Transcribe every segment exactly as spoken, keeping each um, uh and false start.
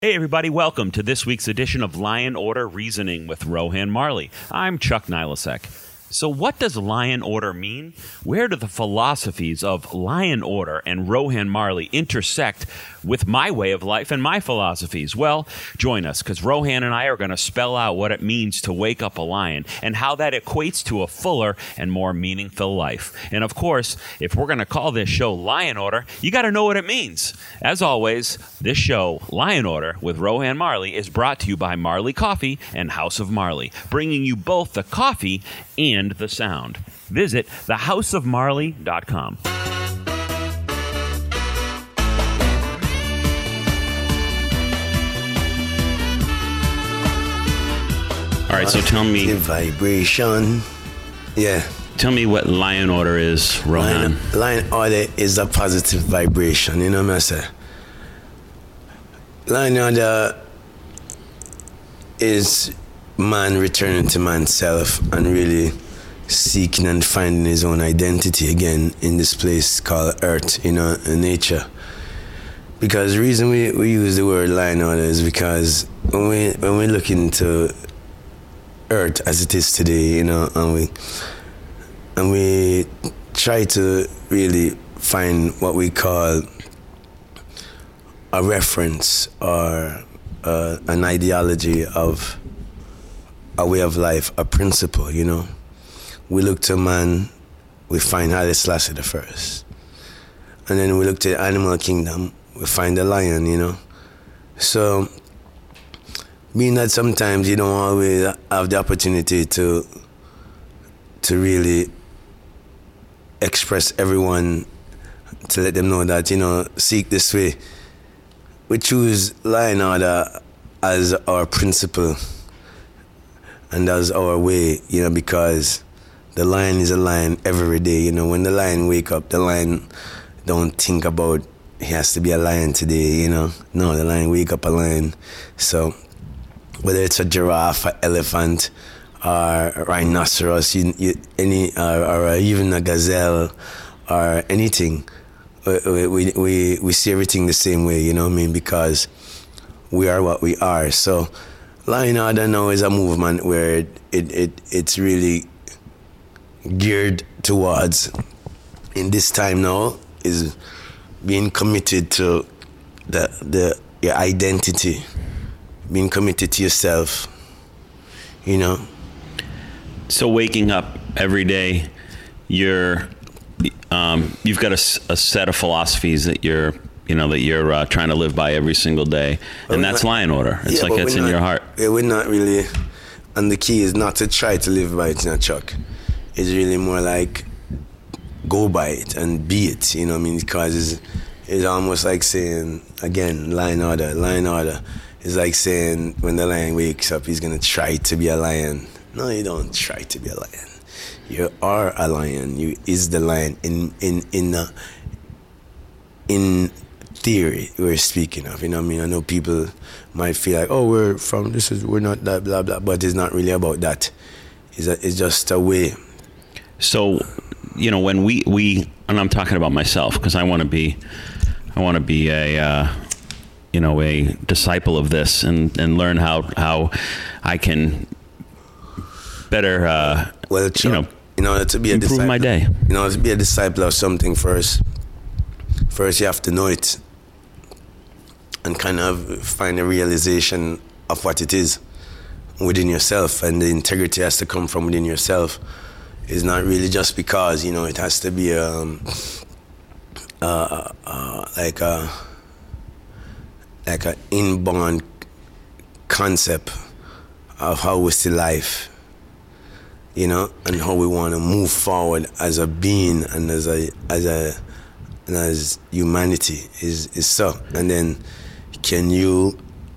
Hey everybody, welcome to this week's edition of Lion Order Reasoning with Rohan Marley. I'm Chuck Nilasek. So what does Lion Order mean? Where do the philosophies of Lion Order and Rohan Marley intersect with my way of life and my philosophies? Well, join us, because Rohan and I are going to spell out what it means to wake up a lion and how that equates to a fuller and more meaningful life. And of course, if we're going to call this show Lion Order, you got to know what it means. As always, this show, Lion Order with Rohan Marley, is brought to you by Marley Coffee and House of Marley, bringing you both the coffee and the sound. Visit the house of marley dot com. All right, so tell me... The vibration. Yeah. Tell me what Lion Order is, Rohan. Lion, Lion Order is a positive vibration, you know what I say? Lion Order is man returning to manself and really seeking and finding his own identity again in this place called Earth, you know, in nature. Because the reason we, we use the word Lion Order is because when we when we look into Earth as it is today, you know, and we and we try to really find what we call a reference or uh, an ideology of a way of life, a principle, you know. We look to man, we find Haile Selassie the first. And then we look to the animal kingdom, we find the lion, you know. So, being that sometimes you don't always have the opportunity to to really express everyone, to let them know that, you know, seek this way. We choose Lion Order as our principle and as our way, you know, because the lion is a lion every day. You know, when the lion wake up, the lion don't think about he has to be a lion today, you know. No, the lion wake up a lion. So whether it's a giraffe, an elephant, or a rhinoceros, you, you, any, or, or even a gazelle, or anything, we, we we we see everything the same way, you know what I mean? Because we are what we are. So Lion Order now is a movement where it, it, it it's really geared towards, in this time now, is being committed to the the your identity, being committed to yourself, you know. So waking up every day, you're um, you've got a, a set of philosophies that you're you know that you're uh, trying to live by every single day, but and that's not, Lion Order. It's yeah, like that's in not, your heart. Yeah, we're not really, and the key is not to try to live by it, you know, Chuck. It's really more like go by it and be it, you know what I mean? Because it's, it's almost like saying, again, Lion Order. Lion Order is like saying when the lion wakes up, he's going to try to be a lion. No, you don't try to be a lion. You are a lion. You is the lion in in in uh, in theory we're speaking of. You know what I mean? I know people might feel like, oh, we're from this is we're not that blah blah, but it's not really about that. It's a, it's just a way. So, you know, when we we and I'm talking about myself because I want to be I want to be a uh, you know a disciple of this and and learn how how I can better uh, well, you know. In order to be a improve disciple, my day. In order to be a disciple of something first, first you have to know it and kind of find a realization of what it is within yourself, and the integrity has to come from within yourself. It's not really just because, you know, it has to be um, uh, uh, like a like an inborn concept of how we see life, you know, and how we want to move forward as a being and as a as a and as humanity is is so. And then can you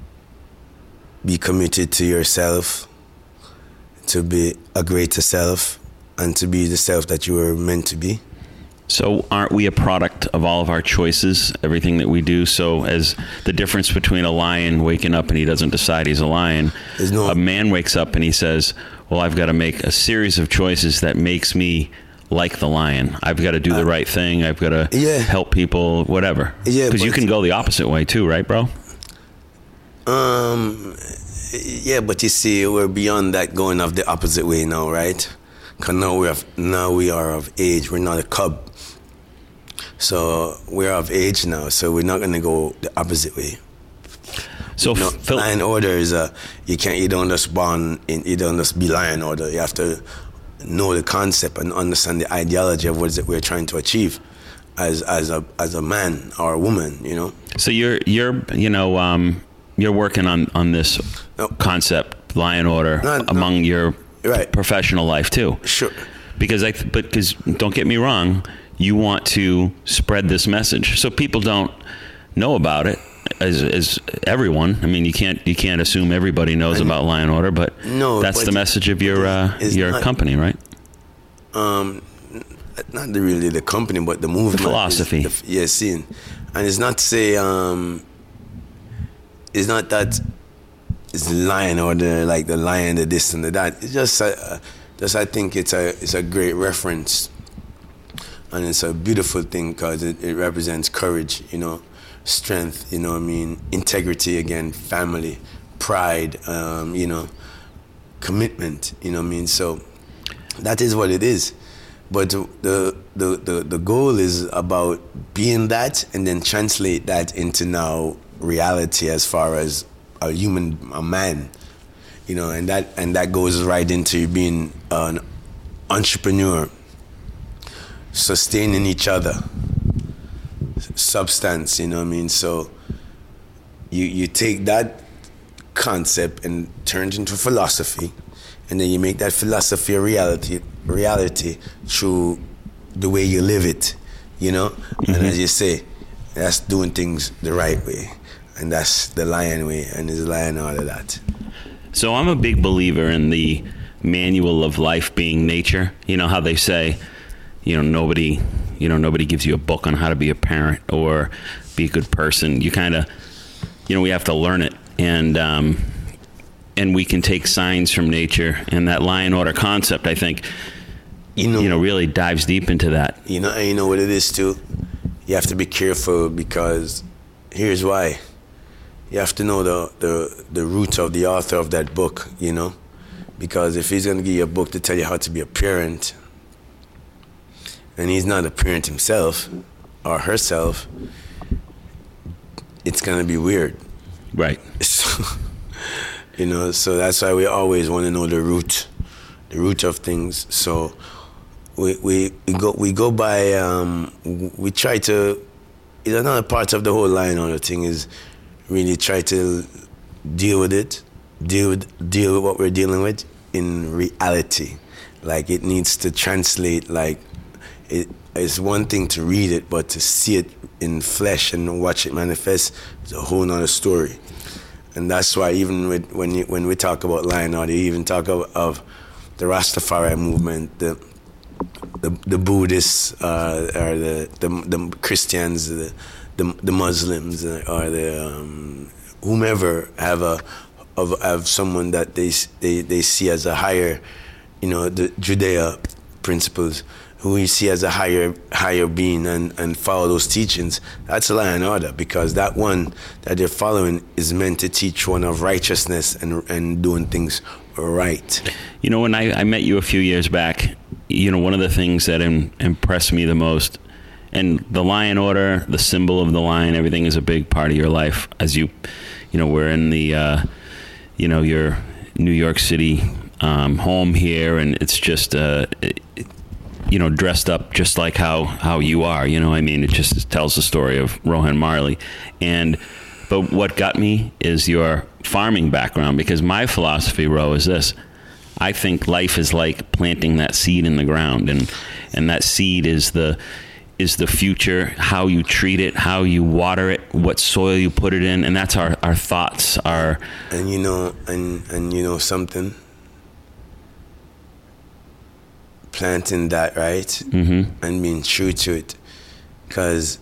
be committed to yourself, to be a greater self, and to be the self that you were meant to be? So aren't we a product of all of our choices, everything that we do? So as the difference between a lion waking up and he doesn't decide he's a lion, no, a man wakes up and he says, well, I've got to make a series of choices that makes me like the lion. I've got to do the uh, right thing. I've got to yeah. help people, whatever. Yeah, because you can go the opposite way too, right, bro? Um, yeah, but you see, we're beyond that, going of the opposite way now, right? Because now we have, now we are of age. We're not a cub, so we're of age now. So we're not going to go the opposite way. So, no, Phil- Lion Order is a you can't you don't just born in you don't just be Lion Order. You have to know the concept and understand the ideology of what is it we're trying to achieve as as a as a man or a woman. You know. So you're you're you know um, you're working on on this no. concept, Lion Order, Not, among no. your right. professional life too. Sure. Because I but because don't get me wrong, you want to spread this message so people don't know about it. As, as everyone, I mean, you can't you can't assume everybody knows and about Lion Order, but no, that's but the message of your uh, your not, company, right? Um, not the, really the company, but the movement, the philosophy. Is the, yeah, seeing, and it's not to say um, it's not that it's the Lion Order, like the lion, the this and the that. It's just, uh, just I think it's a it's a great reference, and it's a beautiful thing because it, it represents courage, you know. Strength, you know what I mean, integrity again, family, pride, um, you know, commitment, you know what I mean. So that is what it is. But the the the, the goal is about being that and then translate that into now reality as far as a human, a man, you know, and that and that goes right into being an entrepreneur, sustaining each other. Substance, you know what I mean? So you you take that concept and turn it into philosophy, and then you make that philosophy a reality reality through the way you live it, you know? Mm-hmm. And as you say, that's doing things the right way, and that's the Lion way, and there's Lion all of that. So I'm a big believer in the manual of life being nature. You know how they say, you know, nobody you know nobody gives you a book on how to be a parent or be a good person. You kind of, you know, we have to learn it, and um, and we can take signs from nature. And that Lion Order concept, I think, you know, you know, really dives deep into that. You know, and you know what it is too. You have to be careful because here's why. You have to know the the the root of the author of that book. You know, because if he's going to give you a book to tell you how to be a parent, and he's not a parent himself or herself, it's gonna be weird. Right. So, you know, so that's why we always want to know the root, the root of things. So we we, we go we go by um, we try to. You know, another part of the whole Lion Order thing is really try to deal with it, deal with deal with what we're dealing with in reality. Like it needs to translate. Like it is one thing to read it, but to see it in flesh and watch it manifest is a whole nother story. And that's why even with, when you, when we talk about Lion Order, you even talk of, of the Rastafari movement, the the, the Buddhists, uh, or the, the the Christians, the the, the Muslims, or the um, whomever have a of have someone that they they they see as a higher, you know, the Judea principles, who you see as a higher higher being, and, and follow those teachings. That's a Lion Order, because that one that they're following is meant to teach one of righteousness and and doing things right. You know, when I, I met you a few years back, you know, one of the things that im- impressed me the most, and the Lion Order, the symbol of the lion, everything is a big part of your life. As you, you know, we're in the, uh, you know, your New York City um, home here, and it's just, uh, it, you know, dressed up just like how, how you are. You know, I mean, it just tells the story of Rohan Marley. And but what got me is your farming background, because my philosophy, Ro, is this. I think life is like planting that seed in the ground, and and that seed is the is the future, how you treat it, how you water it, what soil you put it in, and that's our, our thoughts, our... And you know, and, and you know something? Planting that, right? Mm-hmm. And being true to it. Because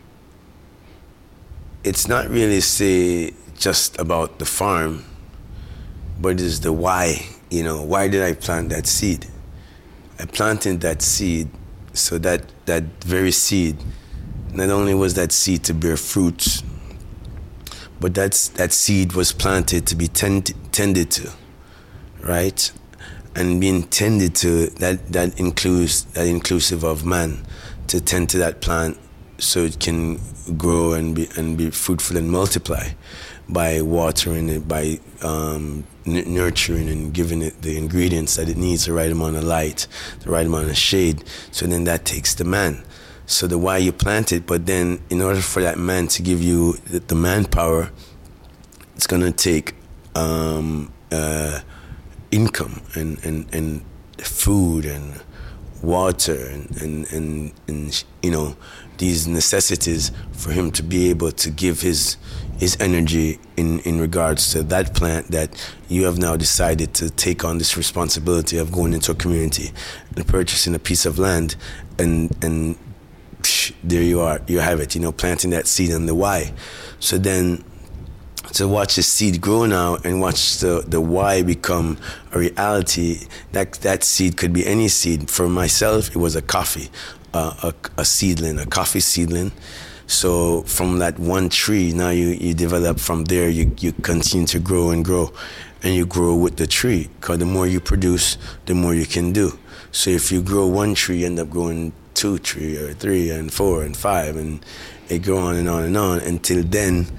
it's not really, say, just about the farm, but it's the why. You know, why did I plant that seed? I planted that seed so that that very seed, not only was that seed to bear fruits, but that's that seed was planted to be tend, tended to, right? And being tended to, that that includes that inclusive of man to tend to that plant so it can grow and be and be fruitful and multiply by watering it, by um, n- nurturing and giving it the ingredients that it needs, the right amount of light, the right amount of shade. So then that takes the man. So the why you plant it, but then in order for that man to give you the, the manpower, it's gonna take um, uh, income and, and, and food and water and, and, and, and you know, these necessities for him to be able to give his his energy in, in regards to that plant that you have now decided to take on this responsibility of going into a community and purchasing a piece of land, and and psh, there you are, you have it, you know, planting that seed on the why. So then to watch the seed grow now and watch the, the why become a reality, that that seed could be any seed. For myself, it was a coffee, uh, a, a seedling, a coffee seedling. So from that one tree, now you, you develop from there, you, you continue to grow and grow, and you grow with the tree, because the more you produce, the more you can do. So if you grow one tree, you end up growing two tree or three and four and five, and it go on and on and on until then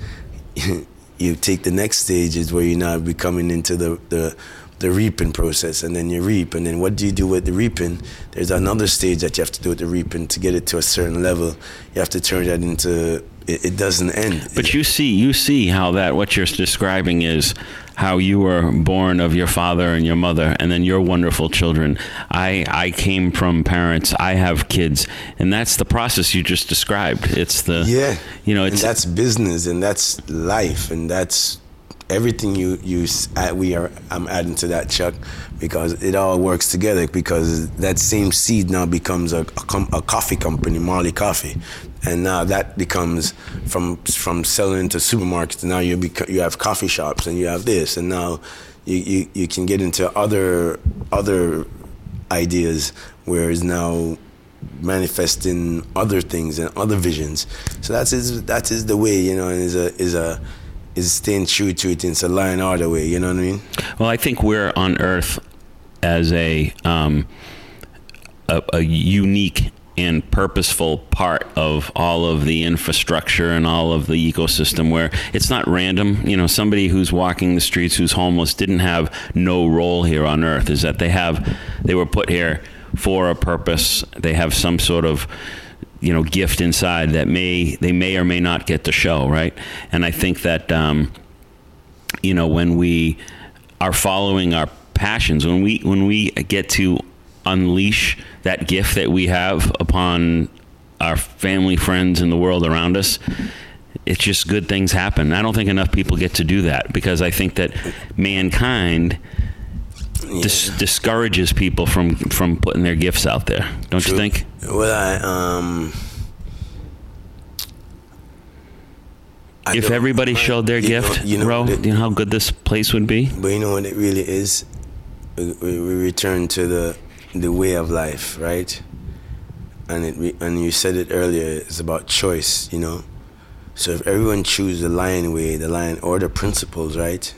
you take the next stages where you're now becoming into the, the the reaping process, and then you reap, and then what do you do with the reaping? There's another stage that you have to do with the reaping to get it to a certain level. You have to turn that into, it, it doesn't end. But you see, you see how that, what you're describing is how you were born of your father and your mother, and then your wonderful children. I, I came from parents, I have kids, and that's the process you just described. It's the, yeah, you know, it's, and that's business, and that's life, and that's everything you you we are. I'm adding to that, Chuck, because it all works together. Because that same seed now becomes a, a, com, a coffee company, Marley Coffee, and now that becomes from from selling to supermarkets. Now you beca- you have coffee shops, and you have this, and now you, you, you can get into other other ideas, where it's now manifesting other things and other visions. So that's is that is the way, you know, and is a is a is staying true to it. It's a lion order way, you know what I mean? Well, I think we're on Earth as a um, a, a unique and purposeful part of all of the infrastructure and all of the ecosystem, where it's not random. You know, somebody who's walking the streets who's homeless didn't have no role here on Earth. Is that they have they were put here for a purpose. They have some sort of, you know, gift inside that may they may or may not get to show, right? And I think that um, you know, when we are following our passions, when we when we get to unleash that gift that we have upon our family, friends, and the world around us, it's just good things happen. I don't think enough people get to do that, because I think that mankind yeah. dis- discourages people from from putting their gifts out there. Don't True. You think? Well, I um. I if everybody showed their you gift, know, you know, Ro, it, you know how good this place would be? But you know what it really is? We, we return to the the way of life, right? And it and you said it earlier, it's about choice, you know? So if everyone chooses the lion way, the lion order principles, right?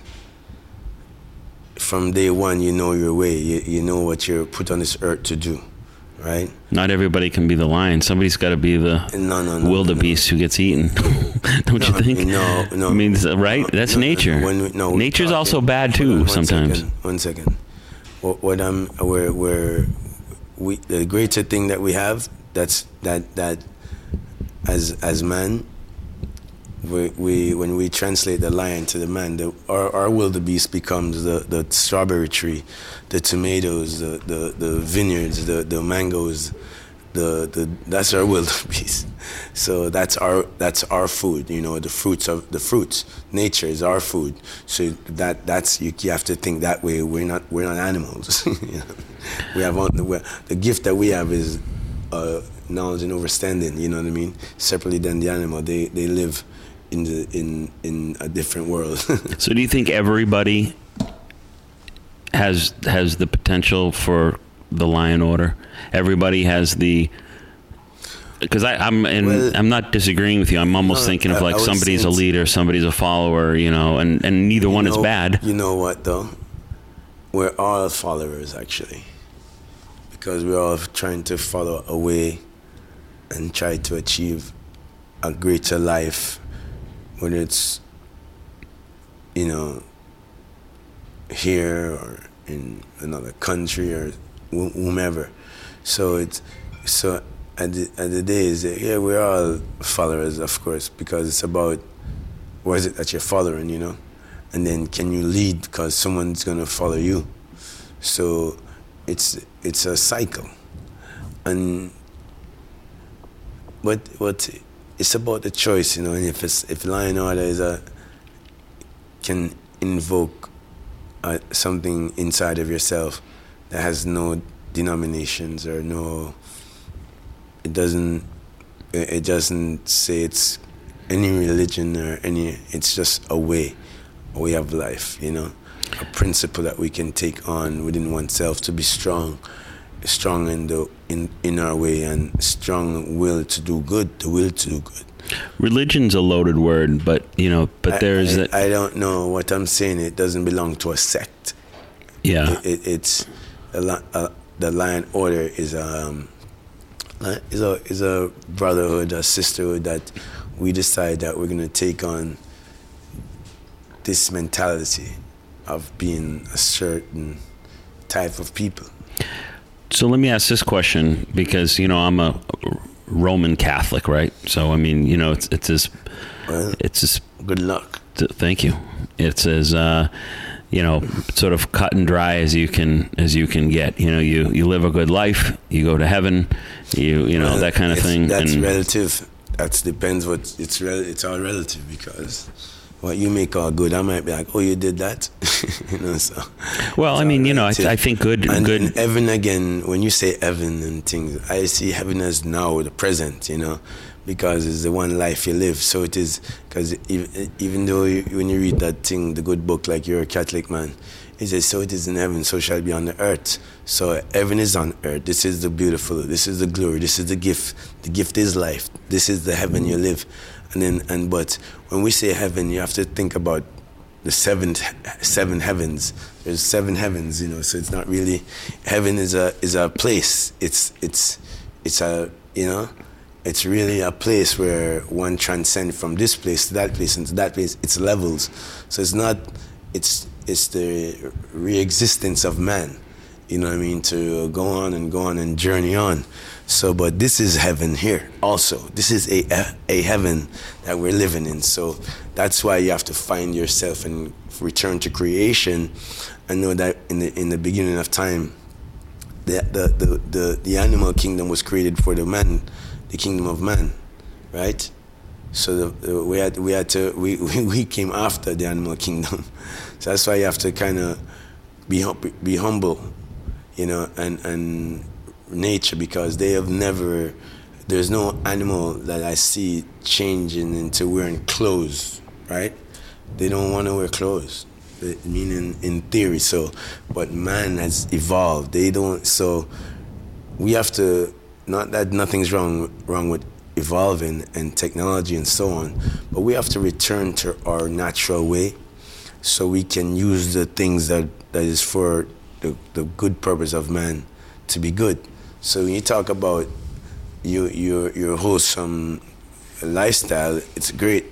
From day one, you know your way. You, you know what you're put on this earth to do, right? Not everybody can be the lion. Somebody's got to be the no, no, no, wildebeest no. who gets eaten. Don't no, you think? No, no. I mean, right? No, That's no, nature. No, when we, no, Nature's also bad too, one sometimes. Second, one second. What, what I'm, where, where we, the greater thing that we have, that's that that as as man, we, we when we translate the lion to the man, the, our our wildebeest becomes the, the strawberry tree, the tomatoes, the, the, the vineyards, the, the mangoes, the, the that's our wildebeest. So that's our that's our food, you know, the fruits of the fruits. Nature is our food. So that that's you, you have to think that way. We're not we're not animals. You know? We have the the gift that we have is uh, knowledge and understanding. You know what I mean? Separately than the animal, they they live in the in in a different world. So do you think everybody has has the potential for the lion order? Everybody has the because I'm and Well, I'm not disagreeing with you. I'm almost no, thinking of I- like I was somebody's a saying- leader, somebody's a follower, you know, and, and neither You one is know- bad. You know what, though? We're all followers, actually. Because we're all trying to follow a way and try to achieve a greater life, whether it's, you know, here or in another country or wh- whomever. So it's so at the, at the day is yeah, we're all followers, of course, because it's about what is it that you're following, you know, and then can you lead because someone's gonna follow you. So it's it's a cycle, and but what it's about the choice, you know. And if it's if Lion Order is a can invoke uh, something inside of yourself that has no denominations or no, it doesn't it doesn't say it's any religion or any, it's just a way a way of life, you know, a principle that we can take on within oneself to be strong strong in the in in our way, and strong will to do good, the will to do good. Religion's a loaded word, but you know, but I, there's I, that. I don't know what I'm saying. It doesn't belong to a sect. Yeah, It, it, it's a, li- a, the Lion Order is um is a is a brotherhood, a sisterhood that we decide that we're gonna take on this mentality of being a certain type of people. So let me ask this question, because you know I'm a Roman Catholic, right? So I mean, you know, it's it's as Well, it's as good luck. thank you. It's as uh, you know, sort of cut and dry as you can as you can get. You know, you, you live a good life, you go to heaven, you you know Well, that kind of it's- thing. That's and relative. That depends what it's rel- it's all relative, because what you make all good, I might be like, oh, you did that, you know. So well, I it's mean, all you know, I, relative. I think good And, good. and heaven again, when you say heaven and things, I see heaven as now, the present, you know, because it's the one life you live. So it is, because even, even though you, when you read that thing, the good book, like you're a Catholic man, it says, so it is in heaven, so shall it be on the earth. So heaven is on earth. This is the beautiful, this is the glory, this is the gift. The gift is life. This is the heaven you live. And then, and but when we say heaven, you have to think about the seven seven heavens. There's seven heavens, you know. So it's not really, heaven is a is a place. It's it's it's a, you know, it's really a place where one transcends from this place to that place and to that place. It's levels. So it's not, it's it's the re-existence of man. You know what I mean? To go on and go on and journey on. So, but this is heaven here also. This is a, a a heaven that we're living in. So that's why you have to find yourself and return to creation, and know that in the in the beginning of time, the the the the, the animal kingdom was created for the man, the kingdom of man, right? So the, the, we had we had to we, we we came after the animal kingdom. So that's why you have to kind of be hum- be humble, you know, and and. nature, because they have never, there's no animal that I see changing into wearing clothes, right? They don't want to wear clothes, meaning in theory. So, but man has evolved. They don't, so we have to, not that nothing's wrong wrong with evolving and technology and so on, but we have to return to our natural way so we can use the things that, that is for the, the good purpose of man to be good. So when you talk about your your your wholesome lifestyle, it's great,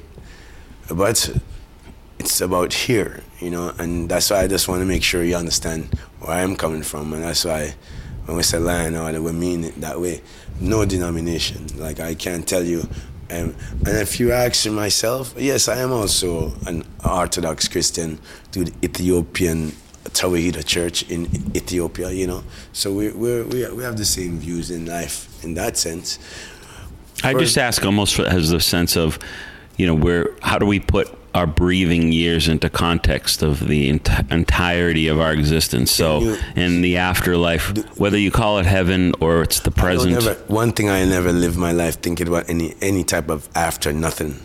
but it's about here, you know, and that's why I just want to make sure you understand where I'm coming from, and that's why when we say Lion Order, we mean it that way. No denomination, like I can't tell you. Um, and if you ask myself, yes, I am also an Orthodox Christian through the Ethiopian Tawhid Church in Ethiopia, you know. So we we we we have the same views in life in that sense. I For, just ask almost for, as the sense of, you know, where how do we put our breathing years into context of the ent- entirety of our existence? So you, in the afterlife, whether you call it heaven or it's the present. I don't never, one thing I never live my life thinking about any any type of after nothing.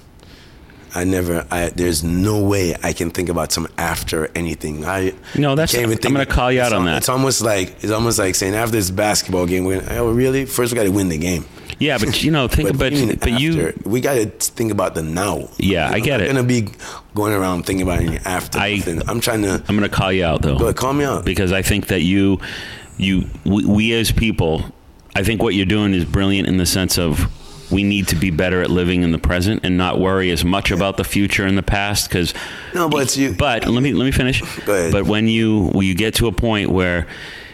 I never. I, there's no way I can think about some after anything. I no, that's. Can't even think, I'm going to call you out it's on al- that. It's almost like it's almost like saying after this basketball game, we're gonna, oh really? First we got to win the game. Yeah, but you know, think but about even but after, you. we got to think about the now. Yeah, you I know, get I'm it. not gonna be going around thinking about it after. I, I'm trying to. I'm going to call you out though. Go ahead, call me out. Because I think that you, you, we, we as people, I think what you're doing is brilliant in the sense of we need to be better at living in the present and not worry as much yeah. about the future and the past. Because no, but it's you. But let me let me finish. Go ahead. But when you when you get to a point where,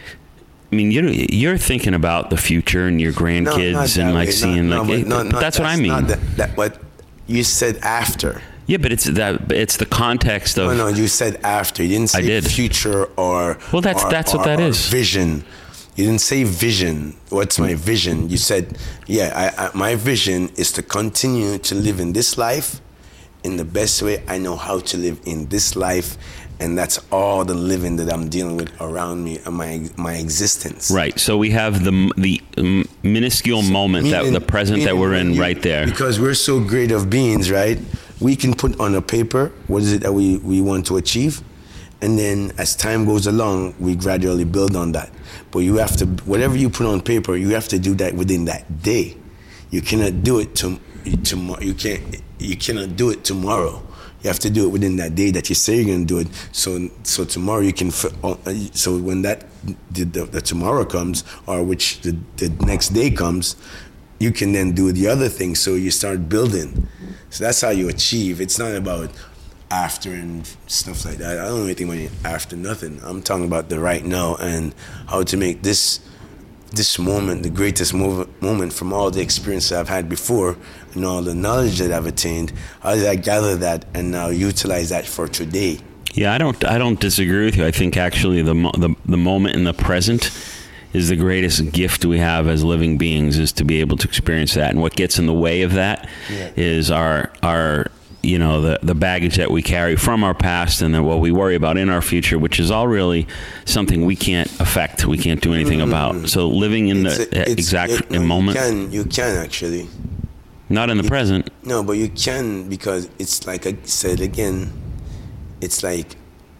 I mean, you're you're thinking about the future and your grandkids no, and like way. seeing no, like. No, it, no, but that's, that's what I mean. Not that, that what you said after. Yeah, but it's that it's the context of. No, no, you said after. You didn't say I did. future or. Well, that's or, that's or, what that or is. Vision. You didn't say vision. What's my vision? You said, yeah, I, I, my vision is to continue to live in this life in the best way I know how to live in this life. And that's all the living that I'm dealing with around me and my my existence. Right. So we have the the um, minuscule so moment meaning, that the present that we're in you, right there. Because we're so great of beings, right? We can put on a paper what is it that we, we want to achieve. And then as time goes along, we gradually build on that. But you have to, whatever you put on paper, you have to do that within that day. You cannot do it to, tomorrow. You can't. You cannot do it tomorrow. You have to do it within that day that you say you're going to do it. So, so tomorrow you can. So when that the, the, the tomorrow comes, or which the, the next day comes, you can then do the other thing. So you start building. So that's how you achieve. It's not about after and stuff like that. I don't know anything about after nothing. I'm talking about the right now and how to make this this moment the greatest move, moment from all the experiences I've had before and all the knowledge that I've attained. How did I gather that and now utilize that for today? Yeah, I don't I don't disagree with you. I think actually the the, the moment in the present is the greatest gift we have as living beings, is to be able to experience that. And what gets in the way of that yeah. is our our you know, the, the baggage that we carry from our past and then what we worry about in our future, which is all really something we can't affect. We can't do anything mm-hmm. about. So living in it's the a, exact it, no, moment. You can, you can actually. Not in the you, present. No, but you can, because it's like I said again, it's like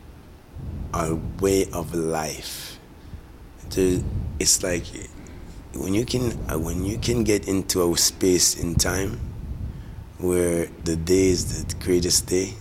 a way of life. It's like when you can, when you can get into a space in time where the day is the greatest day,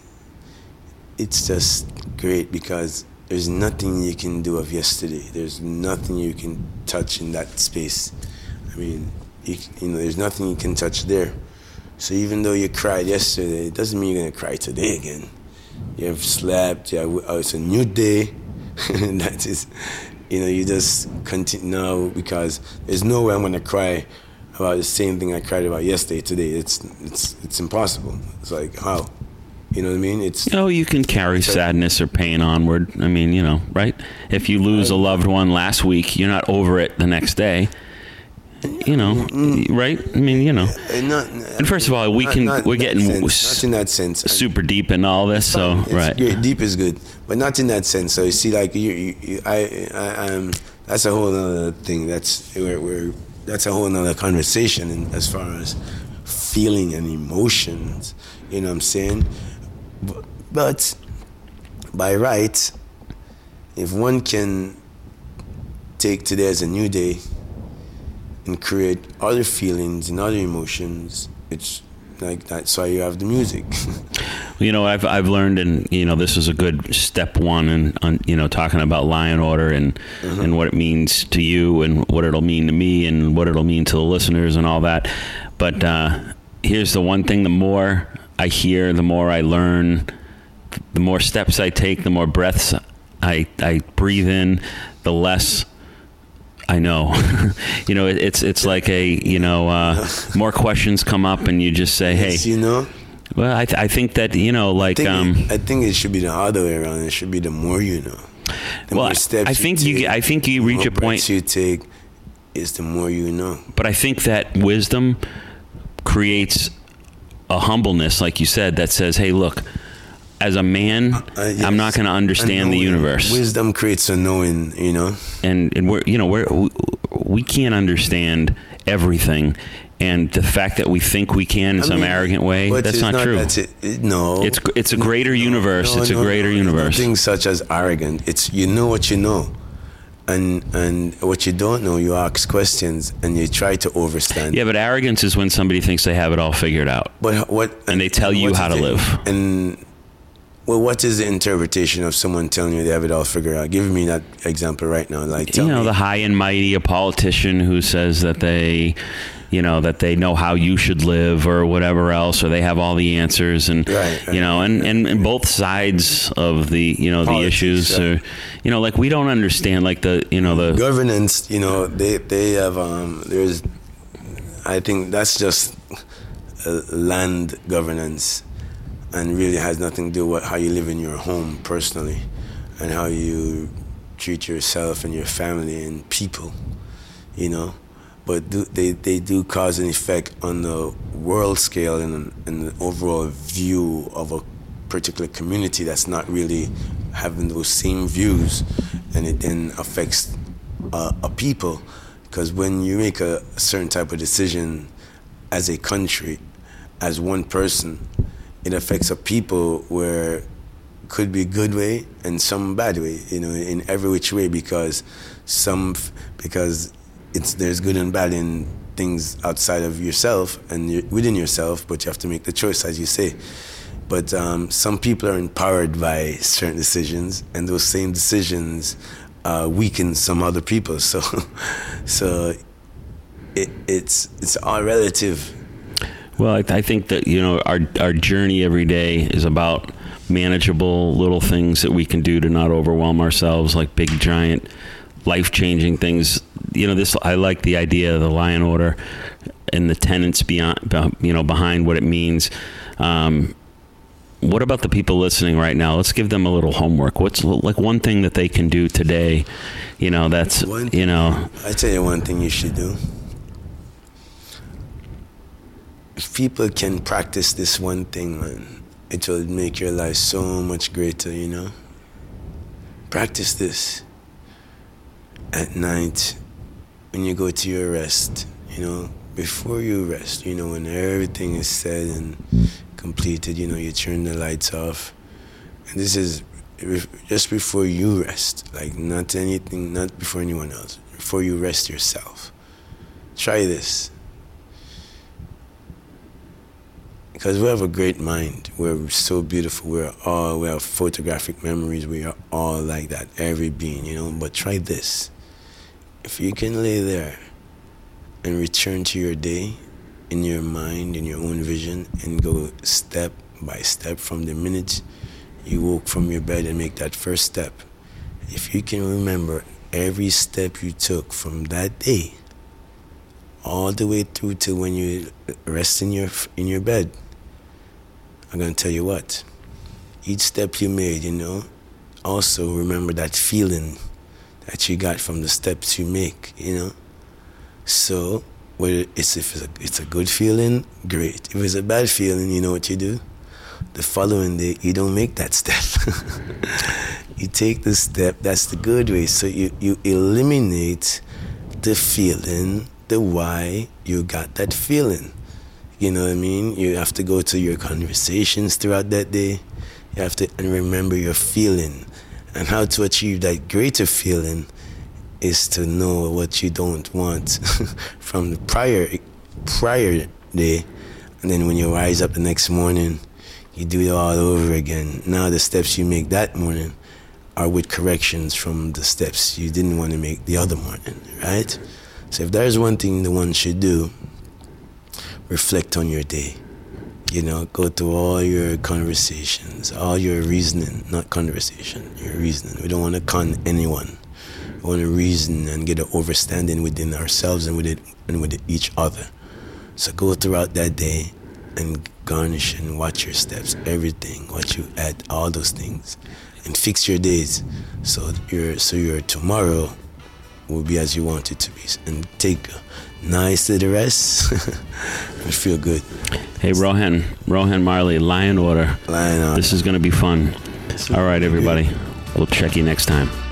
it's just great because there's nothing you can do of yesterday. There's nothing you can touch in that space. I mean, you, you know, there's nothing you can touch there. So even though you cried yesterday, it doesn't mean you're going to cry today again. You have slept, you have, oh, it's a new day. That is, you know, you just continue now because there's no way I'm going to cry about the same thing I cried about yesterday today. It's it's it's impossible. It's like, how? You know what I mean? It's you know, you can carry sadness or pain onward. I mean, you know, right? If you lose a loved one last week, you're not over it the next day. You know, mm-hmm. right? I mean, you know. Not, and first of all, we not, can not we're getting sense. Not in that sense. Super deep in all this, so it's right. Great. Deep is good, but not in that sense. So you see, like you, you, you I, I, um, that's a whole other thing. That's where we're. That's a whole nother conversation in, as far as feeling and emotions, you know what I'm saying? But, but by right, if one can take today as a new day and create other feelings and other emotions, it's like that's why you have the music. You know, I've I've learned, and you know, this is a good step one, and on you know, talking about Lion Order and mm-hmm. and what it means to you, and what it'll mean to me, and what it'll mean to the listeners, and all that. But uh, here's the one thing: the more I hear, the more I learn, the more steps I take, the more breaths I I breathe in, the less I know. You know, it, it's it's like a you know, uh, more questions come up, and you just say, yes, hey, you know. Well, I, th- I think that, you know, like... I think, um, it, I think it should be the other way around. It should be the more you know. The well, more steps I think you, you, take, I think you reach a point... The more you take is the more you know. But I think that wisdom creates a humbleness, like you said, that says, hey, look, as a man, uh, uh, yes. I'm not going to understand the universe. Wisdom creates a knowing, you know? And, and we're, you know, we're, we, we can't understand everything. And the fact that we think we can in I some mean, arrogant way, that's not, not true. That's it. It, no. It's it's a greater no, universe. No, it's a no, greater no, universe. Nothing such as arrogant. It's you know what you know. And and what you don't know, you ask questions and you try to overstand. Yeah, but arrogance is when somebody thinks they have it all figured out. But what? And, and they tell you how to it, live. And well, what is the interpretation of someone telling you they have it all figured out? Give me that example right now. Like, tell you know, me. the high and mighty, a politician who says that they, you know, that they know how you should live or whatever else, or they have all the answers, and right, right, you know, and, right, and, right. and both sides of the, you know, Politics, the issues, right. are, you know, like we don't understand, like the, you know, the governance. You know, they they have um, there's, I think that's just uh, land governance. And really has nothing to do with how you live in your home personally and how you treat yourself and your family and people, you know. But do, they, they do cause an effect on the world scale and, and the overall view of a particular community that's not really having those same views, and it then affects uh, a people. Because when you make a certain type of decision as a country, as one person, it affects a people where could be good way and some bad way, you know, in every which way, because some because it's there's good and bad in things outside of yourself and within yourself, but you have to make the choice, as you say. But um, some people are empowered by certain decisions, and those same decisions uh, weaken some other people. So, so it, it's it's all relative. Well, I, th- I think that, you know, our our journey every day is about manageable little things that we can do to not overwhelm ourselves, like big, giant, life-changing things. You know, this I like the idea of the Lion Order and the tenets beyond, you know, behind what it means. Um, what about the people listening right now? Let's give them a little homework. What's like one thing that they can do today? You know, that's one, you know. I tell you one thing you should do. If people can practice this one thing, man, it will make your life so much greater, you know? Practice this at night when you go to your rest, you know? Before you rest, you know, when everything is said and completed, you know, you turn the lights off. And this is just before you rest, like not anything, not before anyone else, before you rest yourself. Try this. Because we have a great mind. We're so beautiful. We're all, we have photographic memories. We are all like that, every being, you know. But try this. If you can lay there and return to your day in your mind, in your own vision, and go step by step from the minute you woke from your bed and make that first step. If you can remember every step you took from that day, all the way through to when you rest in your in your bed, I'm going to tell you what, each step you made, you know, also remember that feeling that you got from the steps you make, you know. So, whether it's, if it's a, it's a good feeling, great. If it's a bad feeling, you know what you do? The following day, you don't make that step. You take the step, that's the good way. So you, you eliminate the feeling, the why you got that feeling. You know what I mean? You have to go to your conversations throughout that day. You have to and remember your feeling. And how to achieve that greater feeling is to know what you don't want from the prior prior day. And then when you rise up the next morning, you do it all over again. Now the steps you make that morning are with corrections from the steps you didn't want to make the other morning, right? So if there's one thing the one should do, reflect on your day. You know, go through all your conversations, all your reasoning, not conversation, your reasoning. We don't want to con anyone. We want to reason and get an understanding within ourselves and with it and with each other. So go throughout that day and garnish and watch your steps, everything, what you add, all those things, and fix your days so your so your tomorrow will be as you want it to be, and take a nice little rest and feel good. Hey, Rohan, Rohan Marley, Lion Order. Lion Order. This is going to be fun. All right, everybody. We'll check you next time.